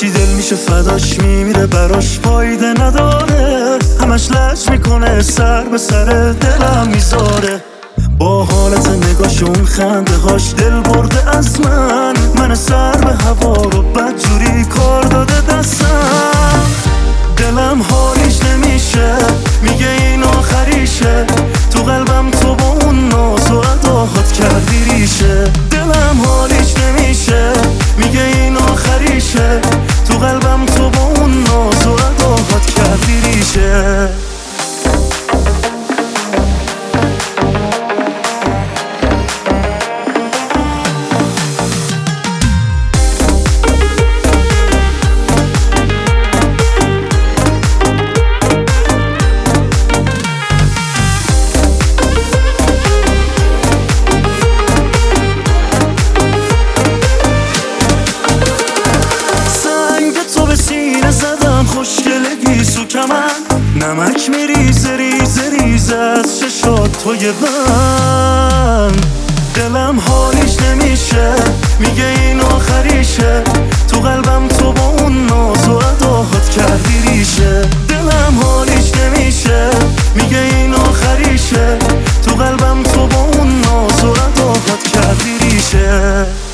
چی دل میشه فداش میمیره براش فایده نداره، همش لج میکنه سر به سر دلم میذاره. با حالت نگاش اون خنده هاش دل برده از من سر به هوا رو بدجوری کار داده دستم. دلم حالیش نمیشه میگه این آخریشه، تو قلبم تو با اون ناز و اداهات کردی ریشه. دلم حالیش نمیشه میگه این آخریشه، تو قلبم تو با اون ناز و اداهات کردی ریشه. خوشگلگی سو کمن نمک میریزه ریزه ریزه از چشات توی بند. دلم حالیش نمیشه میگه این آخریشه، تو قلبم تو با اون ناز و اداهات کردی ریشه. دلم حالیش نمیشه میگه این آخریشه، تو قلبم تو با اون ناز و اداهات کردی ریشه.